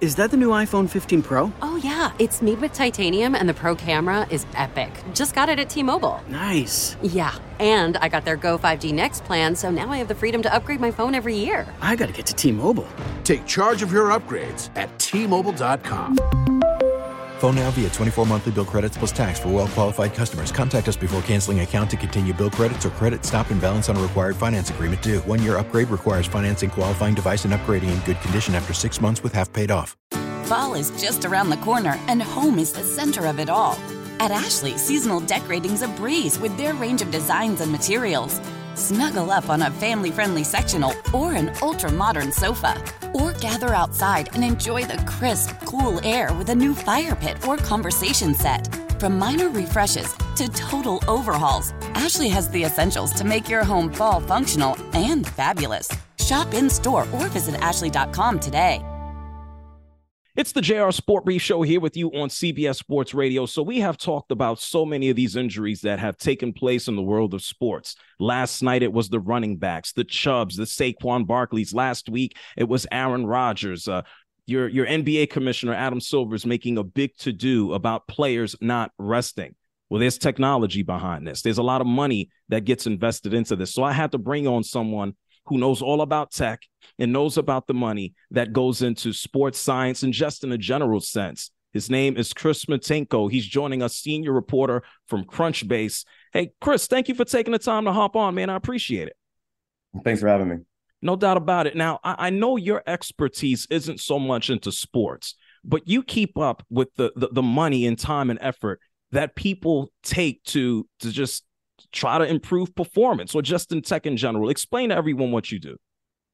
Is that the new iPhone 15 Pro? Oh, yeah, it's made with titanium, and the Pro camera is epic. Just got it at T-Mobile. Nice. Yeah, and I got their Go 5G Next plan, so now I have the freedom to upgrade my phone every year. I gotta get to T-Mobile. Take charge of your upgrades at T-Mobile.com. Phone now via 24 monthly bill credits plus tax for well-qualified customers. Contact us before canceling account to continue bill credits or credit stop and balance on a required finance agreement due. 1-year upgrade requires financing qualifying device and upgrading in good condition after 6 months with half paid off. Fall is just around the corner, and home is the center of it all. At Ashley, seasonal decorating's a breeze with their range of designs and materials. Snuggle up on a family-friendly sectional or an ultra-modern sofa. Or gather outside and enjoy the crisp, cool air with a new fire pit or conversation set. From minor refreshes to total overhauls, Ashley has the essentials to make your home fall functional and fabulous. Shop in-store or visit ashley.com today. It's the JR Sport Brief Show here with you on CBS Sports Radio. So we have talked about so many of these injuries that have taken place in the world of sports. Last night, it was the running backs, the Chubbs, the Saquon Barkleys. Last week, it was Aaron Rodgers. Your NBA commissioner, Adam Silver, is making a big to-do about players not resting. Well, there's technology behind this. There's a lot of money that gets invested into this. So I had to bring on someone who knows all about tech and knows about the money that goes into sports science and just in a general sense. His name is Chris Smetenko. He's joining us, senior reporter from Crunchbase. Hey, Chris, thank you for taking the time to hop on, man. I appreciate it. Thanks for having me. No doubt about it. Now, I know your expertise isn't so much into sports, but you keep up with the money and time and effort that people take to just try to improve performance or just in tech in general. Explain to everyone what you do.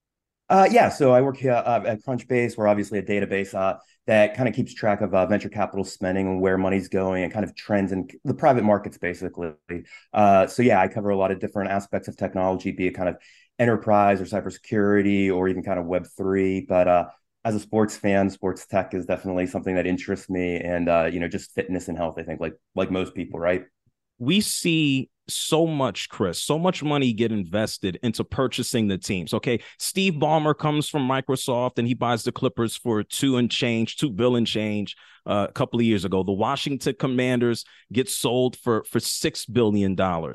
So I work here at Crunchbase. We're obviously a database that kind of keeps track of venture capital spending and where money's going and kind of trends in the private markets, basically. I cover a lot of different aspects of technology, be it kind of enterprise or cybersecurity or even kind of Web3. But as a sports fan, sports tech is definitely something that interests me, and just fitness and health, I think, like most people, right? We see so much, Chris, so much money get invested into purchasing the teams. Okay, Steve Ballmer comes from Microsoft and he buys the Clippers for $2 billion and change a couple of years ago. The Washington Commanders get sold for $6 billion.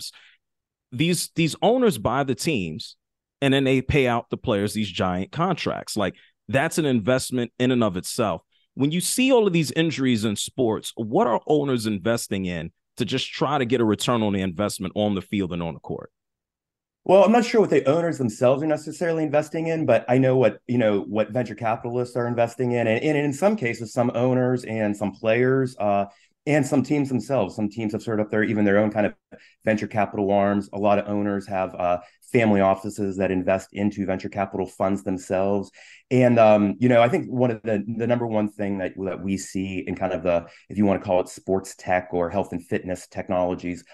These owners buy the teams and then they pay out the players these giant contracts. Like, that's an investment in and of itself. When you see all of these injuries in sports, what are owners investing in to just try to get a return on the investment on the field and on the court? Well, I'm not sure what the owners themselves are necessarily investing in, but I know what venture capitalists are investing in. And in some cases, some owners and some players and some teams themselves. Some teams have started up their own kind of venture capital arms. A lot of owners have family offices that invest into venture capital funds themselves. And, I think one of the number one thing that we see in kind of if you want to call it sports tech or health and fitness technologies,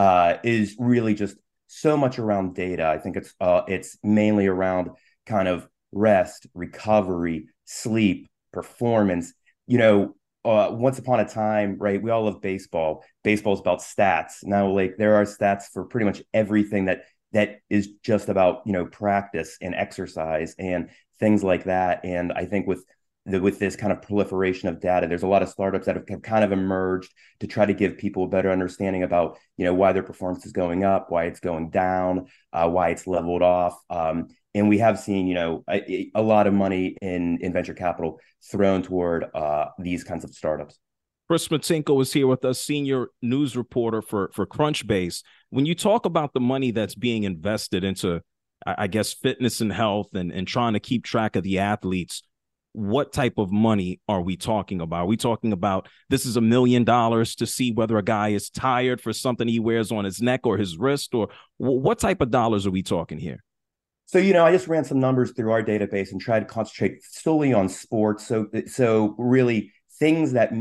is really just so much around data. I think it's mainly around kind of rest, recovery, sleep, performance. Once upon a time, right, we all love baseball. Baseball is about stats. Now, there are stats for pretty much everything that is just about, practice and exercise and things like that. And I think with this kind of proliferation of data, there's a lot of startups that have kind of emerged to try to give people a better understanding about, why their performance is going up, why it's going down, why it's leveled off. And we have seen, a lot of money in venture capital thrown toward these kinds of startups. Chris Smetenko is here with us, senior news reporter for Crunchbase. When you talk about the money that's being invested into, I guess, fitness and health and trying to keep track of the athletes, what type of money are we talking about? Are we talking about this is $1 million to see whether a guy is tired for something he wears on his neck or his wrist, or what type of dollars are we talking here? So, I just ran some numbers through our database and tried to concentrate solely on sports. So really things that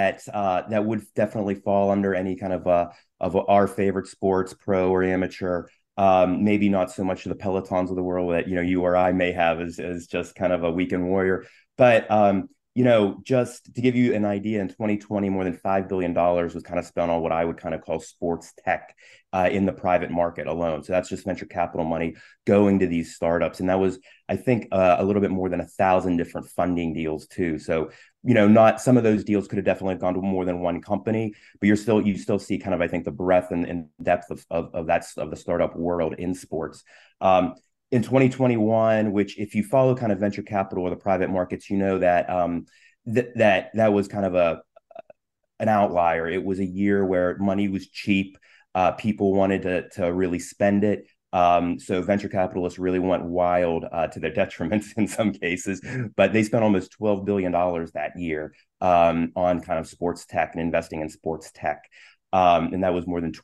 would definitely fall under any kind of our favorite sports, pro or amateur. Maybe not so much the Pelotons of the world that, you or I may have as just kind of a weekend warrior. But, just to give you an idea, in 2020, more than $5 billion was kind of spent on what I would kind of call sports tech in the private market alone. So that's just venture capital money going to these startups. And that was, I think, a little bit more than 1,000 different funding deals too. So, not some of those deals could have definitely gone to more than one company, but you still see kind of, I think, the breadth and depth of the startup world in sports. In 2021, which if you follow kind of venture capital or the private markets, that that was kind of an outlier. It was a year where money was cheap. People wanted to really spend it. So venture capitalists really went wild to their detriment in some cases, but they spent almost $12 billion that year on kind of sports tech and investing in sports tech. And that was more than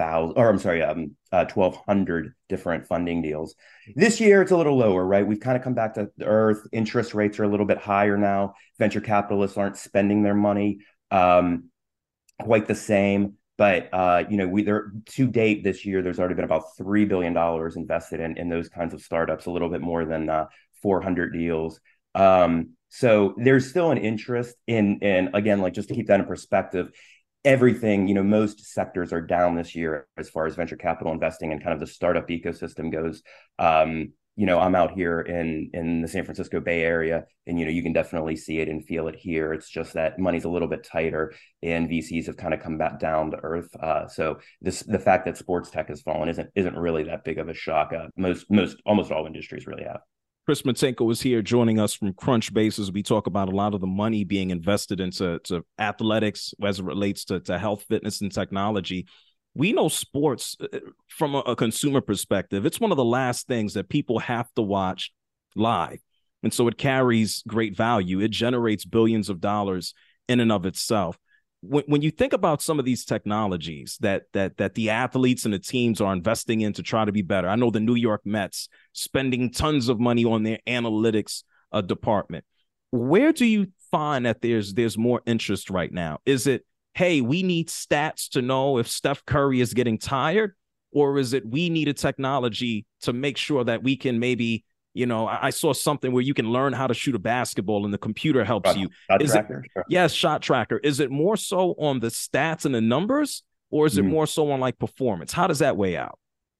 1,200 different funding deals. This year, it's a little lower, right? We've kind of come back to earth. Interest rates are a little bit higher now. Venture capitalists aren't spending their money quite the same. But, to date this year, there's already been about $3 billion invested in those kinds of startups, a little bit more than 400 deals. So there's still an interest in again, like just to keep that in perspective, everything, most sectors are down this year as far as venture capital investing and kind of the startup ecosystem goes. I'm out here in the San Francisco Bay Area, and you can definitely see it and feel it here. It's just that money's a little bit tighter, and VCs have kind of come back down to earth. So the fact that sports tech has fallen isn't really that big of a shock. Almost all industries really have. Chris Matenko is here joining us from Crunchbase as we talk about a lot of the money being invested into athletics as it relates to health, fitness, and technology. We know sports from a consumer perspective. It's one of the last things that people have to watch live. And so it carries great value. It generates billions of dollars in and of itself. When you think about some of these technologies that the athletes and the teams are investing in to try to be better, I know the New York Mets spending tons of money on their analytics department. Where do you find that there's more interest right now? Is it, hey, we need stats to know if Steph Curry is getting tired, or is it we need a technology to make sure that we can maybe, I saw something where you can learn how to shoot a basketball and the computer helps you. Yes, shot tracker. Is it more so on the stats and the numbers, or is it more so on like performance? How does that weigh out?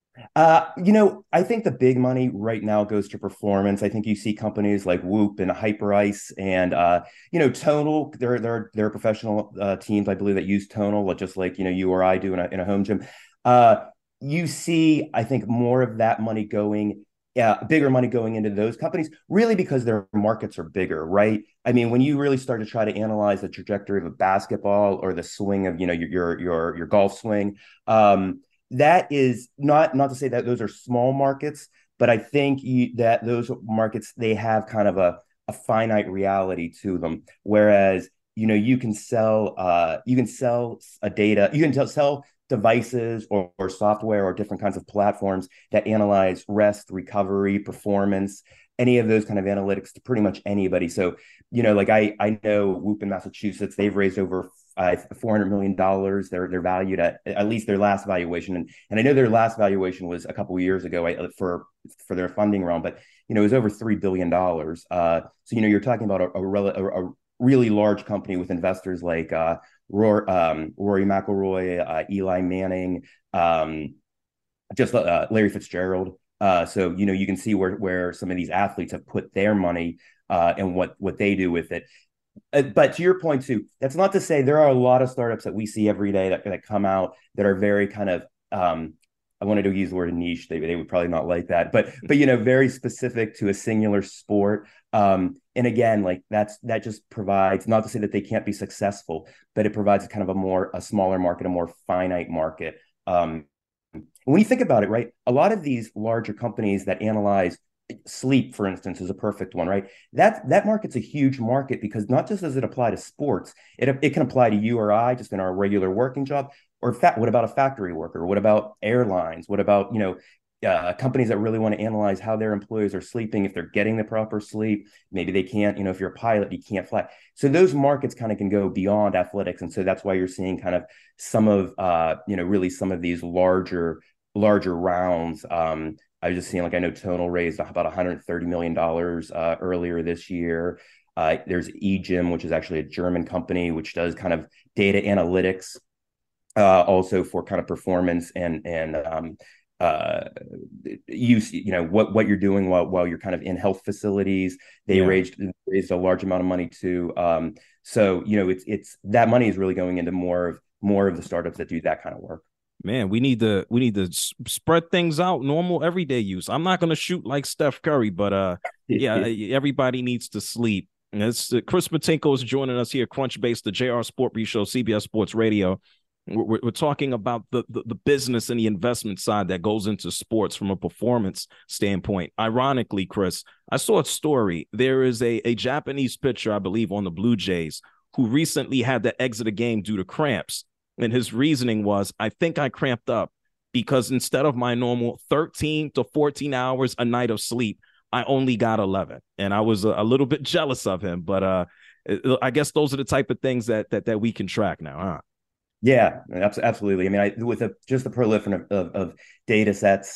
I think the big money right now goes to performance. I think you see companies like Whoop and Hyperice and, Tonal. There are professional teams, I believe, that use Tonal, just like, you or I do in a home gym. You see, I think, more of that money bigger money going into those companies, really because their markets are bigger, right? I mean, when you really start to try to analyze the trajectory of a basketball or the swing of, your golf swing, that is not to say that those are small markets, but I think that those markets, they have kind of a finite reality to them. Whereas, you can sell sell devices or software or different kinds of platforms that analyze rest, recovery, performance, any of those kind of analytics to pretty much anybody. So, like I know Whoop in Massachusetts, they've raised over $400 million. They're valued at least their last valuation. And I know their last valuation was a couple of years ago for their funding round, but, it was over $3 billion. So, you're talking about a really large company with investors like Rory McIlroy, Eli Manning, Larry Fitzgerald. So, you can see where some of these athletes have put their money and what they do with it. But to your point, too, that's not to say there are a lot of startups that we see every day that come out that are very kind of, I wanted to use the word niche. They would probably not like that, but very specific to a singular sport. And again, like that just provides, not to say that they can't be successful, but it provides kind of a smaller market, a more finite market. When you think about it, right, a lot of these larger companies that analyze sleep, for instance, is a perfect one, right? That market's a huge market because not just does it apply to sports, it can apply to you or I just in our regular working job. Or what about a factory worker? What about airlines? What about, companies that really want to analyze how their employees are sleeping, if they're getting the proper sleep? Maybe they can't, if you're a pilot, you can't fly. So those markets kind of can go beyond athletics. And so that's why you're seeing kind of some of, really some of these larger rounds. I was just seeing, like, I know Tonal raised about $130 million earlier this year. There's eGym, which is actually a German company, which does kind of data analytics, also for kind of performance and use, what you're doing while you're kind of in health facilities. They raised a large amount of money too. So it's that money is really going into more of the startups that do that kind of work. Man, we need to spread things out, normal everyday use. I'm not going to shoot like Steph Curry, but everybody needs to sleep. And it's Chris Matinko is joining us here, Crunchbase, the JR Sport Brief Show, CBS Sports Radio. We're talking about the business and the investment side that goes into sports from a performance standpoint. Ironically, Chris, I saw a story. There is a Japanese pitcher, I believe, on the Blue Jays who recently had to exit a game due to cramps. And his reasoning was, I think I cramped up because instead of my normal 13 to 14 hours a night of sleep, I only got 11. And I was a little bit jealous of him. But I guess those are the type of things that we can track now, huh? Yeah, absolutely. I mean, with just the proliferation of data sets,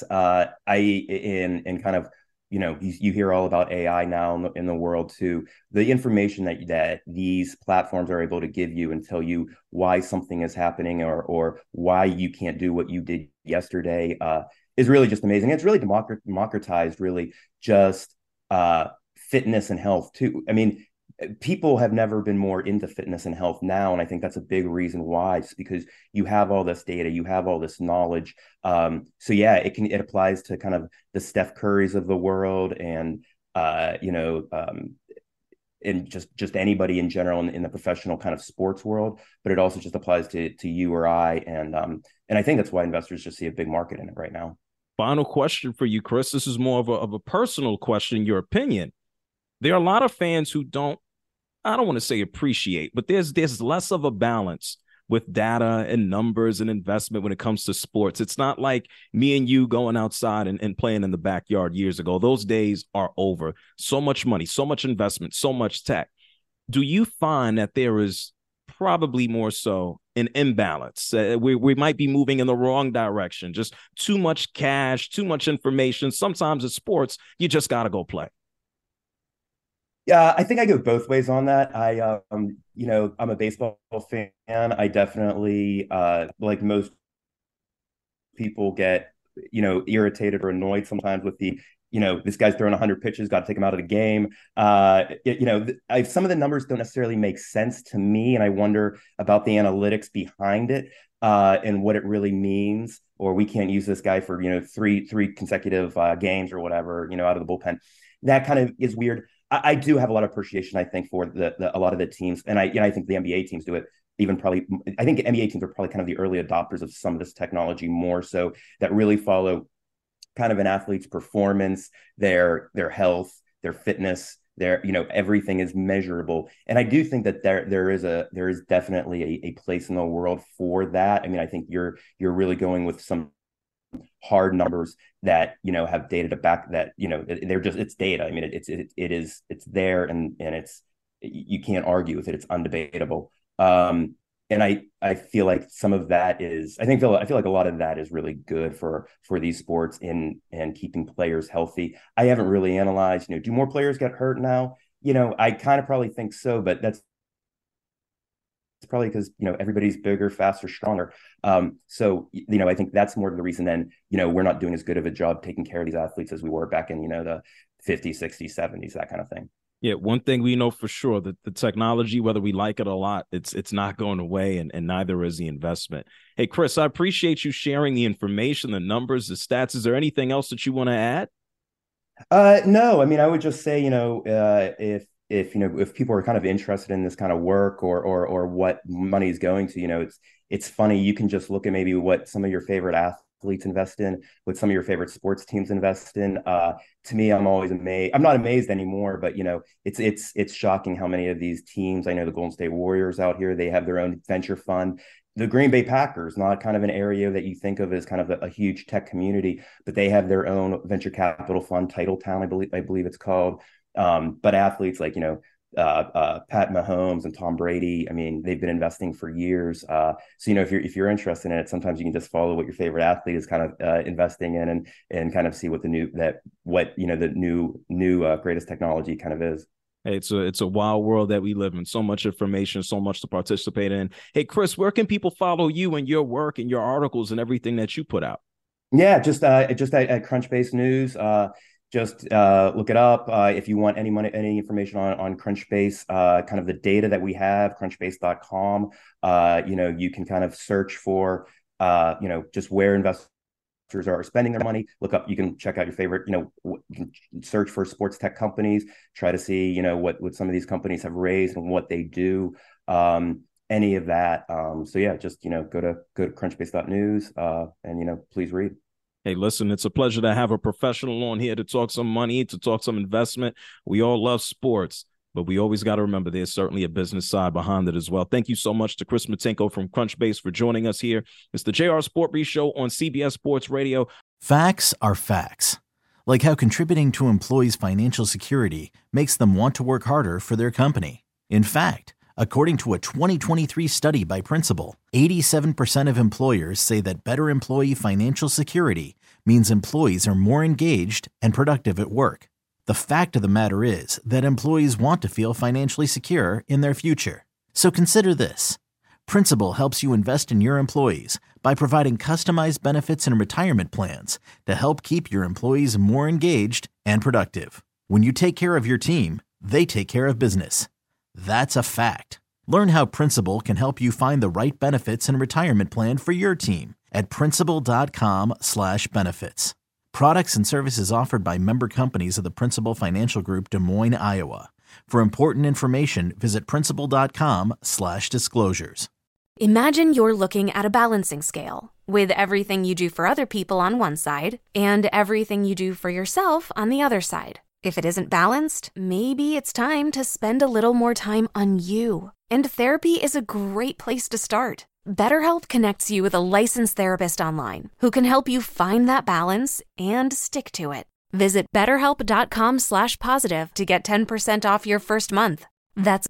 and kind of, you hear all about AI now in the world too. The information that these platforms are able to give you and tell you why something is happening or why you can't do what you did yesterday is really just amazing. It's really democratized, really just fitness and health too. I mean, people have never been more into fitness and health now. And I think that's a big reason why, just because you have all this data, you have all this knowledge. So yeah, it applies to kind of the Steph Currys of the world and, and just anybody in general in the professional kind of sports world, but it also just applies to you or I. And I think that's why investors just see a big market in it right now. Final question for you, Chris. This is more of a personal question, your opinion. There are a lot of fans who I don't want to say appreciate, but there's less of a balance with data and numbers and investment when it comes to sports. It's not like me and you going outside and playing in the backyard years ago. Those days are over. So much money, so much investment, so much tech. Do you find that there is probably more so an imbalance? We might be moving in the wrong direction. Just too much cash, too much information. Sometimes in sports, you just got to go play. Yeah, I think I go both ways on that. I'm a baseball fan. I definitely, like most people, get, irritated or annoyed sometimes with the, this guy's throwing 100 pitches, got to take him out of the game. Some of the numbers don't necessarily make sense to me, and I wonder about the analytics behind it and what it really means. Or we can't use this guy for, three consecutive games or whatever, out of the bullpen. That kind of is weird. I do have a lot of appreciation, I think, for a lot of the teams, and I think the NBA teams do it even probably. I think NBA teams are probably kind of the early adopters of some of this technology more so, that really follow kind of an athlete's performance, their health, their fitness, their everything is measurable. And I do think that there is definitely a place in the world for that. I mean, I think you're really going with some hard numbers that have data to back that. They're just, it's data. I mean, it's there, and it's, you can't argue with it. It's undebatable. And I feel like some of that is, I feel like a lot of that is really good for these sports and keeping players healthy. I haven't really analyzed, do more players get hurt now? I kind of probably think so, but it's probably because, everybody's bigger, faster, stronger. So, I think that's more of the reason then, we're not doing as good of a job taking care of these athletes as we were back in, the 50s, 60s, 70s, that kind of thing. Yeah, one thing we know for sure, that the technology, whether we like it or not, it's not going away, and neither is the investment. Hey, Chris, I appreciate you sharing the information, the numbers, the stats. Is there anything else that you want to add? No, I mean, I would just say, if people are kind of interested in this kind of work or what money is going to, it's funny. You can just look at maybe what some of your favorite athletes invest in, what some of your favorite sports teams invest in. To me, I'm always amazed. I'm not amazed anymore, but it's shocking how many of these teams. I know the Golden State Warriors out here, they have their own venture fund. The Green Bay Packers, not kind of an area that you think of as kind of a huge tech community, but they have their own venture capital fund, Titletown, I believe it's called. But athletes like, Pat Mahomes and Tom Brady, I mean, they've been investing for years. So, if you're interested in it, sometimes you can just follow what your favorite athlete is kind of investing in and kind of see what the new greatest technology kind of is. Hey, it's a wild world that we live in. So much information, so much to participate in. Hey, Chris, where can people follow you and your work and your articles and everything that you put out? Yeah, just at Crunchbase News. Just look it up. If you want any information on Crunchbase, kind of the data that we have, crunchbase.com. You can kind of search for just where investors are spending their money. Look up, you can check out your favorite, you can search for sports tech companies, try to see, what some of these companies have raised and what they do, any of that. So yeah, just, go to crunchbase.news, and, please read. Hey, listen, it's a pleasure to have a professional on here to talk some money, to talk some investment. We all love sports, but we always got to remember there's certainly a business side behind it as well. Thank you so much to Chris Matenko from Crunchbase for joining us here. It's the JR Sport Brief Show on CBS Sports Radio. Facts are facts. Like how contributing to employees' financial security makes them want to work harder for their company. In fact, according to a 2023 study by Principal, 87% of employers say that better employee financial security means employees are more engaged and productive at work. The fact of the matter is that employees want to feel financially secure in their future. So consider this. Principal helps you invest in your employees by providing customized benefits and retirement plans to help keep your employees more engaged and productive. When you take care of your team, they take care of business. That's a fact. Learn how Principal can help you find the right benefits and retirement plan for your team at principal.com/benefits. Products and services offered by member companies of the Principal Financial Group, Des Moines, Iowa. For important information, visit principal.com/disclosures. Imagine you're looking at a balancing scale with everything you do for other people on one side and everything you do for yourself on the other side. If it isn't balanced, maybe it's time to spend a little more time on you. And therapy is a great place to start. BetterHelp connects you with a licensed therapist online who can help you find that balance and stick to it. Visit BetterHelp.com/positive to get 10% off your first month. That's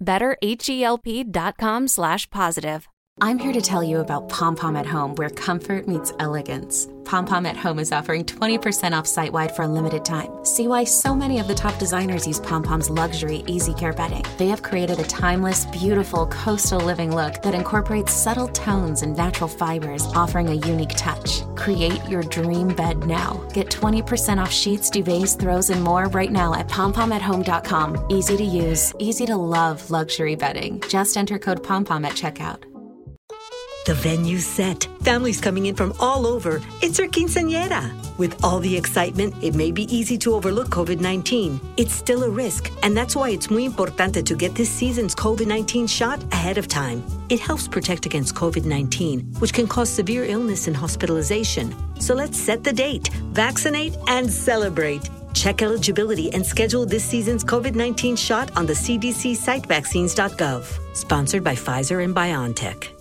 BetterHelp.com/positive. I'm here to tell you about Pom Pom at Home, where comfort meets elegance. Pom Pom at Home is offering 20% off site-wide for a limited time. See why so many of the top designers use Pom Pom's luxury Easy Care bedding. They have created a timeless, beautiful, coastal living look that incorporates subtle tones and natural fibers, offering a unique touch. Create your dream bed now. Get 20% off sheets, duvets, throws, and more right now at pompomathome.com. Easy to use, easy to love luxury bedding. Just enter code POMPOM at checkout. The venue's set. Families coming in from all over. It's our quinceañera. With all the excitement, it may be easy to overlook COVID-19. It's still a risk, and that's why it's muy importante to get this season's COVID-19 shot ahead of time. It helps protect against COVID-19, which can cause severe illness and hospitalization. So let's set the date, vaccinate, and celebrate. Check eligibility and schedule this season's COVID-19 shot on the CDC site vaccines.gov. Sponsored by Pfizer and BioNTech.